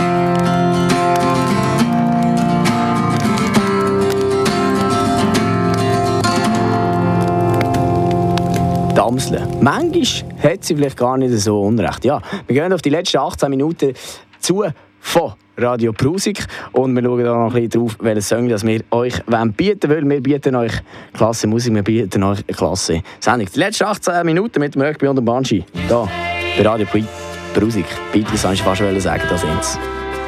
Damsle. Manchmal hat sie vielleicht gar nicht so unrecht. Ja, wir gehen auf die letzten achtzehn Minuten zu von Radio Prusik und wir schauen da noch ein bisschen drauf, welches Song das wir euch bieten wollen. Wir bieten euch klasse Musik, wir bieten euch eine klasse Sendung. Die letzten achtzehn Minuten mit dem Rugby und dem Banshee. Hier, bei Radio Prusik. Beatles, soll ich fast sagen, da sind sie.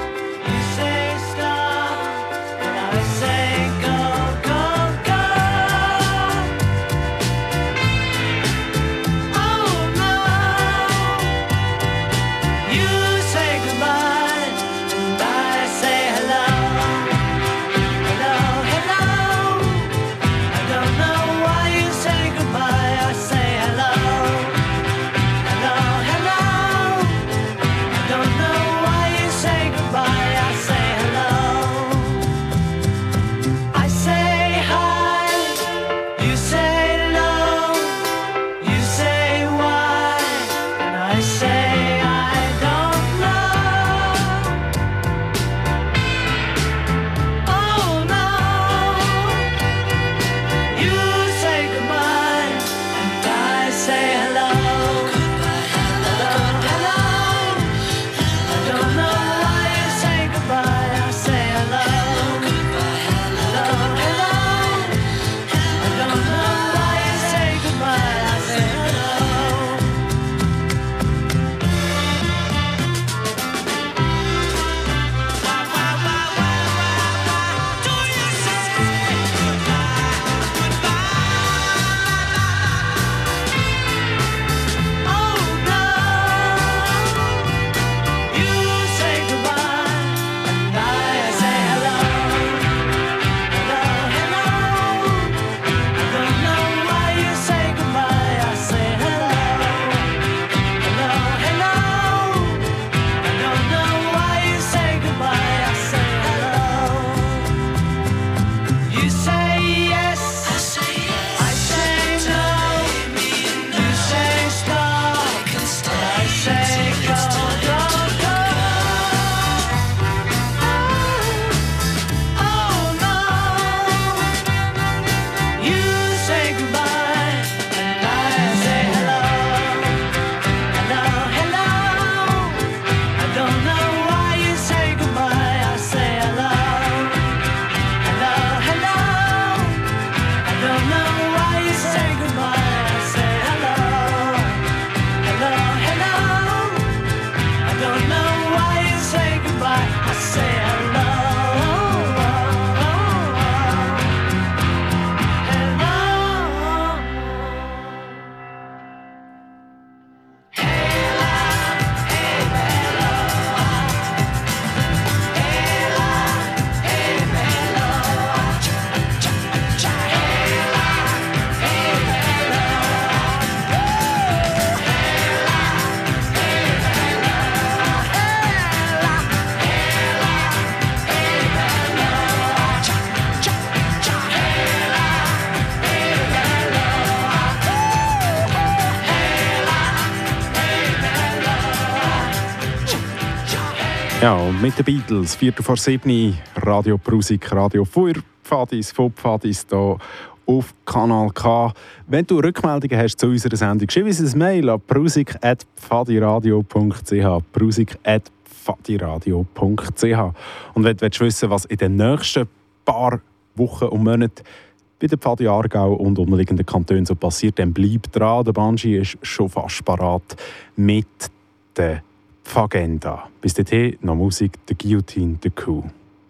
Ja, und mit den Beatles, Viertel vor sieben, Radio Prusik, Radio Feuerpfadis, Fopfadis hier auf Kanal K. Wenn du Rückmeldungen hast zu unserer Sendung, schreib uns ein Mail an prusik at pfadiradio punkt c h prusik at pfadiradio punkt c h. Und wenn du wissen, was in den nächsten paar Wochen und Monaten bei der Pfadi Aargau und umliegenden Kantonen so passiert, dann bleib dran. Der Banshee ist schon fast parat mit den Fagenda. Bis dahin noch Musik, The Guillotine, The Coup.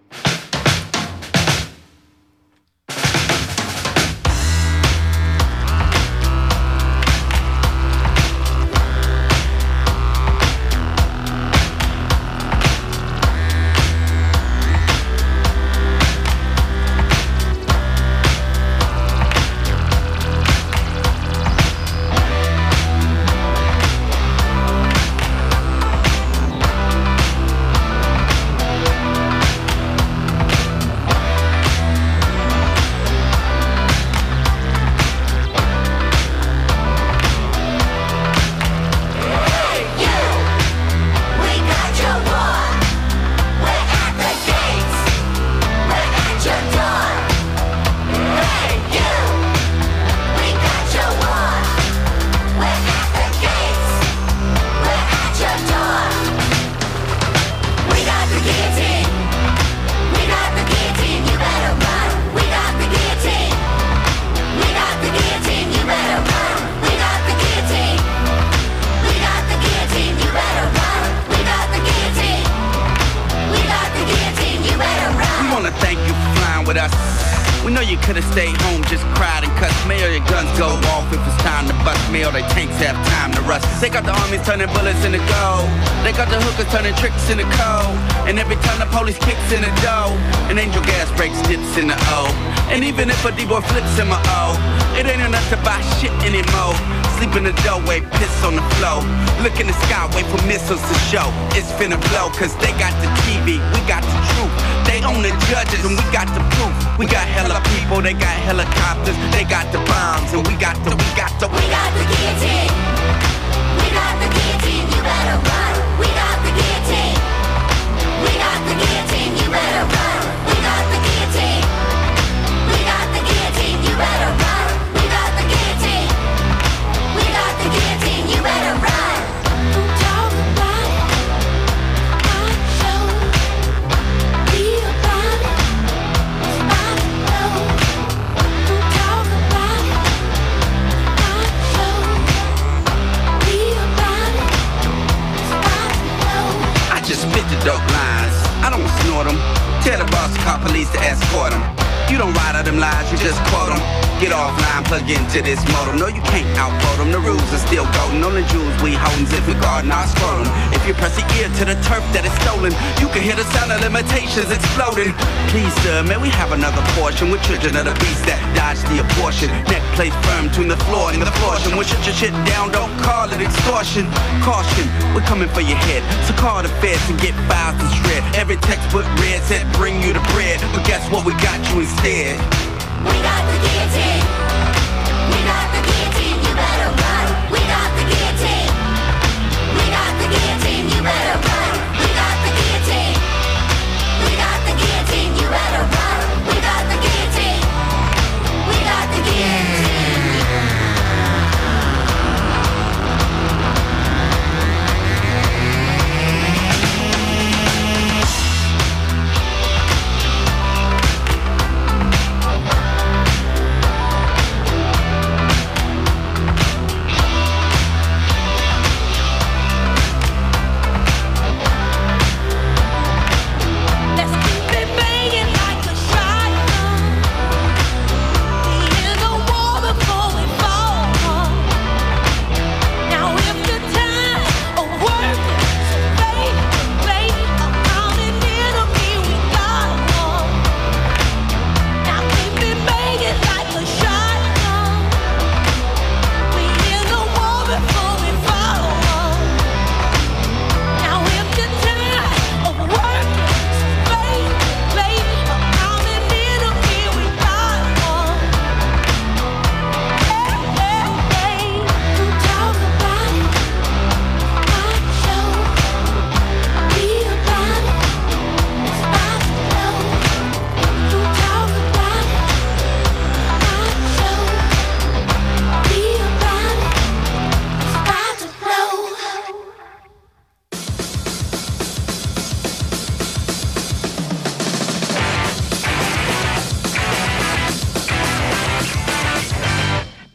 Turning bullets in the gold. They got the hookers turning tricks in the cold. And every time the police kicks in the dough, an angel gas breaks dips in the O. And even if a D-boy flips in my O, it ain't enough to buy shit anymore. Sleep in the doorway, piss on the floor. Look in the sky, wait for missiles to show. It's finna blow, cause they got the T V, we got the truth. They own the judges and we got the proof. We got hella people, they got helicopters. They got the bombs and we got the, we got the, we got the guillotine. We got the guillotine, you better run. We got the guillotine. We got the guillotine, you better run. We got the guillotine. We got the guillotine, you better run. We got the guillotine. We got the guillotine, you better run. Talk about it, not show. Be about it, I know. Talk about it, not show. I just spit the dope lines, I don't snort them. Tell the boss to call police to escort them. You don't write out them lies, you just quote them. Get offline, plug into this modem. No, you can't outvote them, the rules are still golden. On the jewels we holdin', if we guard, not scrotum. If you press the ear to the turf that is stolen, you can hear the sound of limitations exploding. Please, sir, may we have another portion with children of the beast that dodge the abortion. Neck plate firm between the floor and the portion. When shut your shit down, don't call it extortion. Caution, we're coming for your head. So call the feds and get files and shred. Every textbook read said bring you the bread, but guess what, we got you instead. We got the guillotine. We got the guillotine, you better run. We got the guillotine. We got the guillotine, you better run. We got the guillotine. We got the guillotine, you better run. We got the guillotine. We got the guillotine.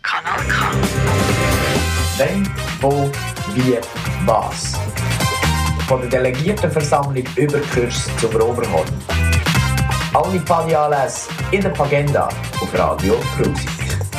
Wenn, wo, wie, was. von der Delegiertenversammlung überkürzt zum Overhorn. Alle Pfadi-Anlässe in der Agenda auf Radio Prusik.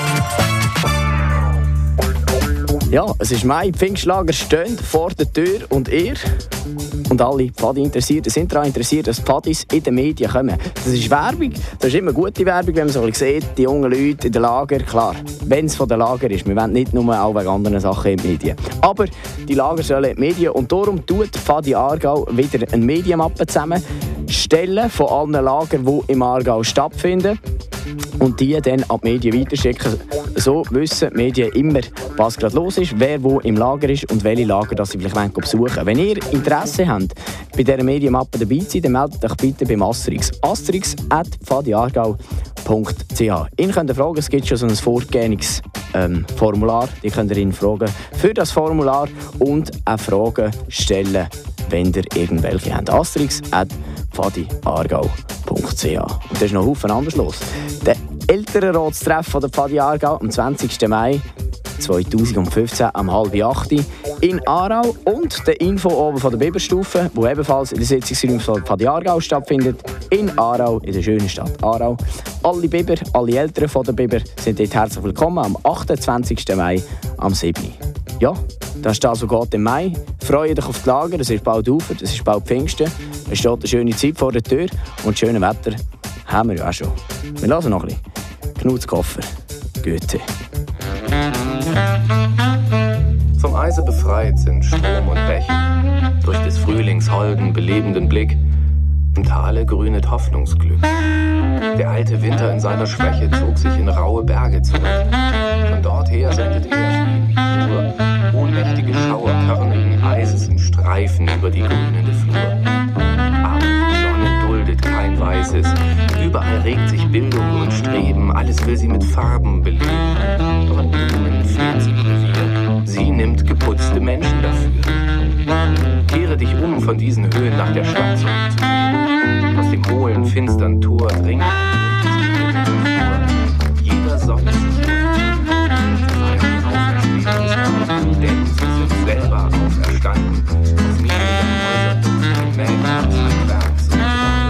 Ja, es ist Mai, die Pfingstlager stehen vor der Tür und ihr und alle Pfadi-Interessierten sind daran interessiert, dass Pfadis in den Medien kommen. Das ist Werbung, das ist immer gute Werbung, wenn man so sieht, die jungen Leute in den Lager, klar, wenn es von den Lager ist, wir wollen nicht nur auch wegen anderen Sachen in den Medien. Aber die Lager sollen in die Medien und darum tut Pfadi Aargau wieder eine Medienmappe zusammenstellen von allen Lagern, die im Aargau stattfinden. Und die dann an die Medien weiterschicken. So wissen die Medien immer, was gerade los ist, wer wo im Lager ist und welche Lager das sie vielleicht besuchen wollen. Wenn ihr Interesse habt, bei dieser Medienmappe dabei zu sein, dann meldet euch bitte beim Asterix. asterix at pfadiaargau punkt c h. Ihn könnt ihr fragen, es gibt schon so ein vorgehendes ähm, Formular. Die könnt ihr ihn fragen für das Formular und auch Fragen stellen, wenn ihr irgendwelche habt. asterix at pfadiaargau punkt c h. Und da ist noch ein Haufen anders los. Der Elternratstreff von der Pfadi Aargau am zwanzigsten Mai zweitausendfünfzehn um halb acht in Aarau und der Info oben von der Biberstufe, wo ebenfalls in der Sitzungsräume von Pfadi Aargau stattfindet, in Aarau, in der schönen Stadt Aarau. Alle Biber, alle Eltern von der Biber sind dort herzlich willkommen am achtundzwanzigsten Mai am siebten Ja, das ist das, was geht im Mai. Freue dich auf die Lager, es ist bald Ufer, es ist bald Pfingsten, es steht eine schöne Zeit vor der Tür und schönes Wetter haben wir ja auch schon. Wir lassen noch ein bisschen. Knuts Koffer, Goethe. Vom Eise befreit sind Strom und Bäche, durch des Frühlings holden, belebenden Blick. Im Tale grünet Hoffnungsglück. Der alte Winter in seiner Schwäche zog sich in raue Berge zurück. Von dort her sendet er nur ohnmächtige schauerkörnigen Eises in Streifen über die grünende Flur. Aber die Sonne duldet kein Weißes. Überall regt sich Bildung und Streben. Alles will sie mit Farben beleben. Doch an Blumen fehlt sie Revier. Sie nimmt geputzte Menschen dafür. Kehre dich um von diesen Höhen nach der Stadt zurückzugehen. Aus dem hohlen, finstern Tor dringt jeder Sonne sich denn sie sind selber auferstanden. Aus niedrigen Häusern, Mägen, Handwerks und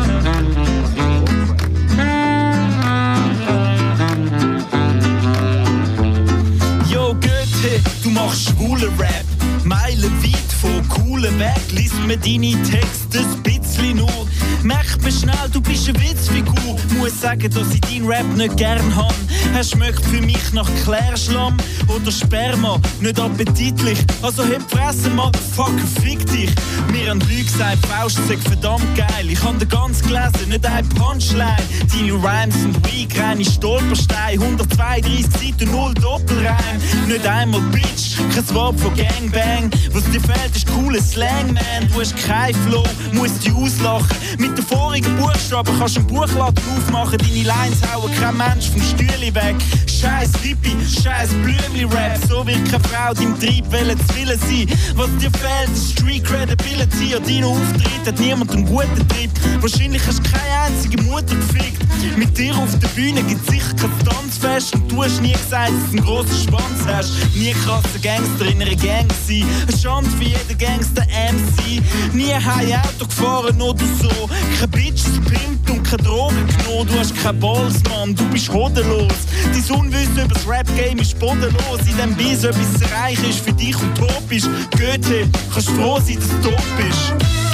Yo Goethe, du machst schwule Rap, meilenweit von coolen Weg, liest mir deine Texte ein bisschen nur. Merk mir schnell, du bist eine Witzfigur. Muss sagen, dass ich deinen Rap nicht gern hab. Er schmeckt für mich nach Klärschlamm oder Sperma, nicht appetitlich. Also heb Fresse, Motherfucker, fick dich. Mir haben Leute gesagt, Faust sei verdammt geil. Ich hab den ganz gelesen, nicht ein Punchline. Deine Rhymes sind weak, reine Stolpersteine. hundertzweiunddreißig Seiten, null Doppelreim. Nicht einmal Bitch, kein Wort von Gangbang. Was dir fehlt, ist cooler Slang, man. Du hast kein Flow, musst dich auslachen. Mit den vorigen Buchstaben kannst du einen Buchladen aufmachen. Deine Lines hauen kein Mensch vom Stühle weg. Scheiß Hippie, scheiß Blümli-Rap. So wird keine Frau deinem Trieb wollen zu willen sein. Was dir fehlt, ist Street Credibility. An deinen Auftritt hat niemand einen guten Trip. Wahrscheinlich hast du keine einzige Mutter gefickt. Mit dir auf der Bühne gibt es sicher kein Tanzfest. Und du hast nie gesagt, dass du einen grossen Schwanz hast. Nie krasser Gangster in einer Gang sein. Eine Schande für jeden Gangster M C. Nie heim Auto gefahren oder so. Kein Bitches gepimpt und keine Drogen genommen. Du hast kein Balls, Mann, du bist hodenlos. Dein Unwissen über das Rap-Game ist bodenlos. In dem Biss etwas zu erreichen ist für dich utopisch. Goethe, kannst froh sein, dass du tot bist.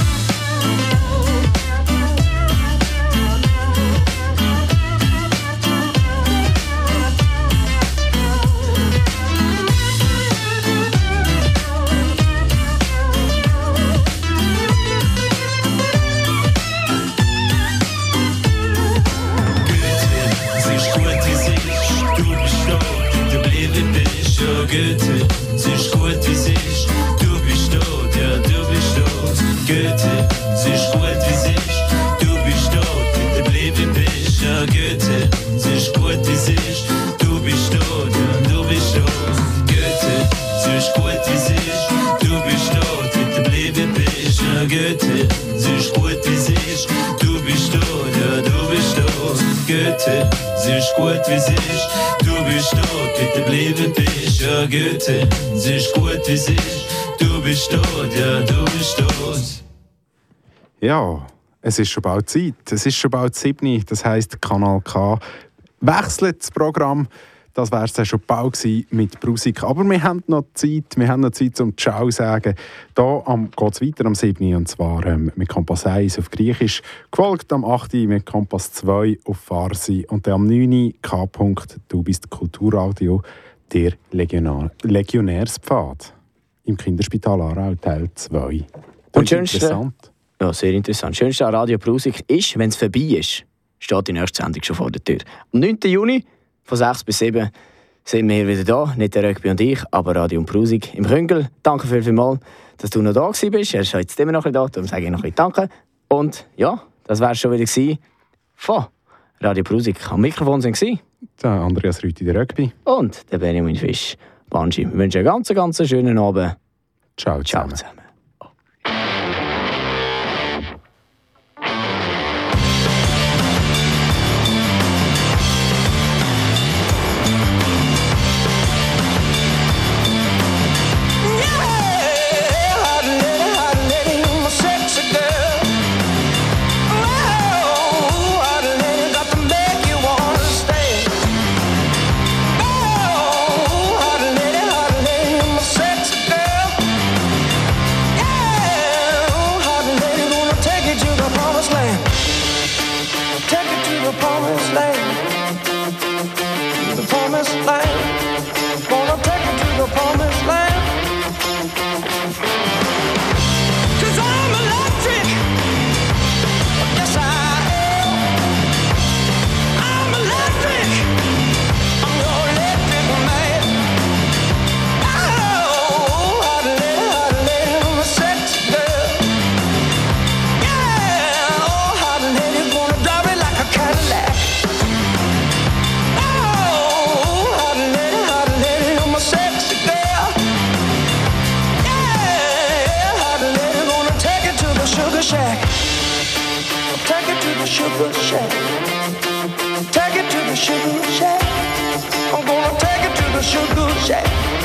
Goethe, sie ist gut wie sie ist, du bist tot, ja du bist tot. Goethe, sie ist gut wie sie ist, du bist tot, bitte bleib wie bist. Ja Goethe, sie ist gut wie sie ist, du bist tot, ja du bist tot. Goethe, sie ist gut wie sie ist, du bist tot, bitte bleib wie bist. Ja Goethe, sie ist gut wie sie ist, du bist tot, ja du bist tot. Goethe, sie ist gut wie sie ist, du bist tot, bitte bleib wie bist. Ja Goethe, sie ist gut wie sie ist, du bist tot, ja, du bist tot. Ja, es ist schon bald Zeit. Es ist schon bald sieben. Das heisst, Kanal K wechselt das Programm. Das wäre es dann schon bald gewesen mit Brusik. Aber wir haben noch Zeit, wir haben noch Zeit um Ciao zu sagen. Hier geht es weiter am sieben. Und zwar ähm, mit Kompass eins auf Griechisch. Gefolgt am acht mit Kompass zwei auf Farsi. Und dann am neun K. Du bist Kulturradio, der Legionar- Legionärspfad. Im Kinderspital Aarau, Teil zwei. Das Und schönste, interessant. Ja, sehr interessant. Schönste an Radio Brusik ist, wenn es vorbei ist, steht die nächste Sendung schon vor der Tür. Am neunten Juni von sechs bis sieben sind wir wieder da. Nicht der Rögbi und ich, aber Radio und Brusik im Küngel. Danke vielmals, dass du noch da gewesen bist. Er ist jetzt immer noch ein bisschen da, darum sage ich noch ein bisschen Danke. Und ja, das war es schon wieder gewesen von Radio Brusik. Am Mikrofon waren sie der Andreas Rüthi, der Rögbi. Und der Benjamin Fisch, Banji. Wir wünschen einen ganz, ganz schönen Abend. Ciao zusammen. Ciao zusammen. Sugar shack. Take it to the sugar shack. I'm gonna take it to the sugar shack.